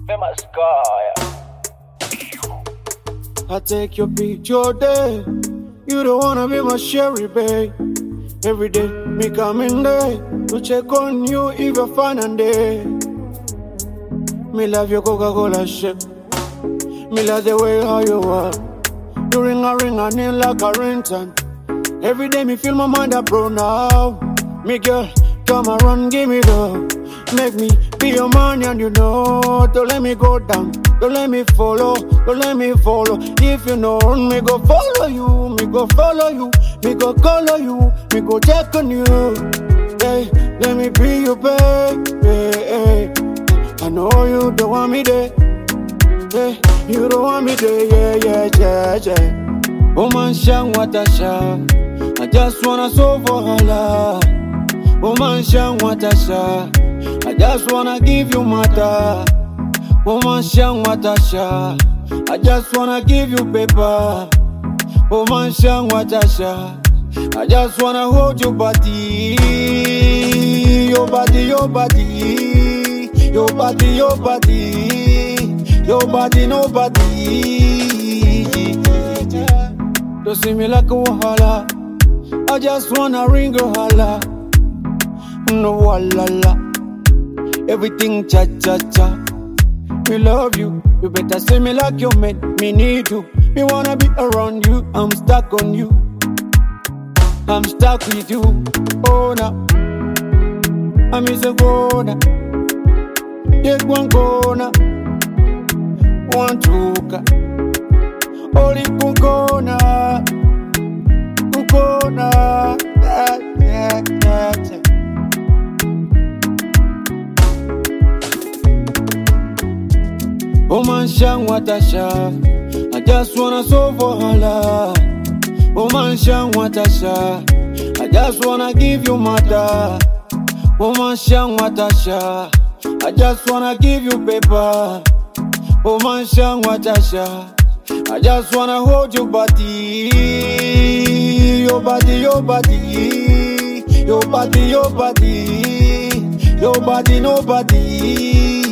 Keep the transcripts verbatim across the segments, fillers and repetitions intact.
Famous guy. I take your picture day. You don't wanna be my sherry, babe. Every day, me coming there to check on you if you're fine and day. Me love your Coca-Cola shake. Me love the way how you are. You ring a ring and in like a ringtone. Every day me feel my mind up bro now. Me girl, come around, give me love. Make me be your man and you know. Don't let me go down, don't let me follow, don't let me follow. If you know me go follow you, me go follow you, me go color you, me go check on you. Hey, let me be your babe. Hey, hey. I know you don't want me there. Hey, you don't want me there. Yeah, yeah, yeah, yeah. Woman, shang what I shang. I just wanna solve for her love. Woman, shang what I shang. I just wanna give you matter. Woman, shang what I shang. I just wanna give you paper. Woman, shang what I shang. I just wanna hold your body. Your body, your body. Your body, your body. Your body, nobody. Don't see me like a wahala. I just wanna ring a holla. No walala. Everything cha cha cha. Me love you. You better say me like you made me need you. Me wanna be around you. I'm stuck on you. I'm stuck with you. Oh na. I'm is a gona. Take one corner. One chuka. Only kukona. Kukona. Yeah, yeah, yeah, yeah. Woman, shang what I shang. I just wanna solve for her love. Woman, shang what I shang. I just wanna give you matter. Woman, shang what I shang. I just wanna give you paper. Woman, shang what I shang. I just wanna hold your body. Your body, your body. Your body, your body. Your body, nobody.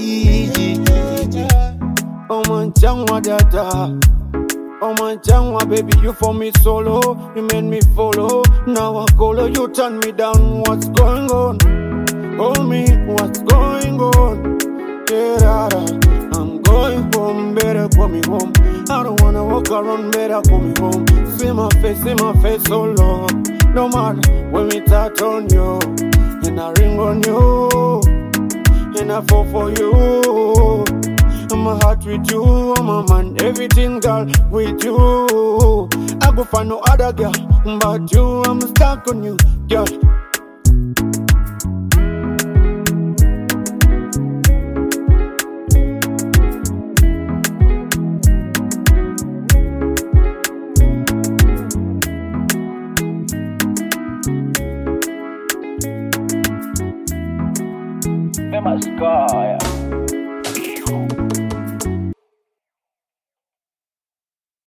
Oh man, changwa dada. Oh man, changwa baby, you for me solo. You made me follow. Now I call you, turn me down. What's going on? Hold me, what's going on? Yeah, dada. I'm going home, better call me home. I don't wanna walk around, better call me home. See my face, see my face so long. No matter when we touch on you, and I ring on you, and I fall for you. I'm a heart with you, I'm a man, everything girl with you. I go find no other girl but you, I'm stuck on you, girl. Famous guy.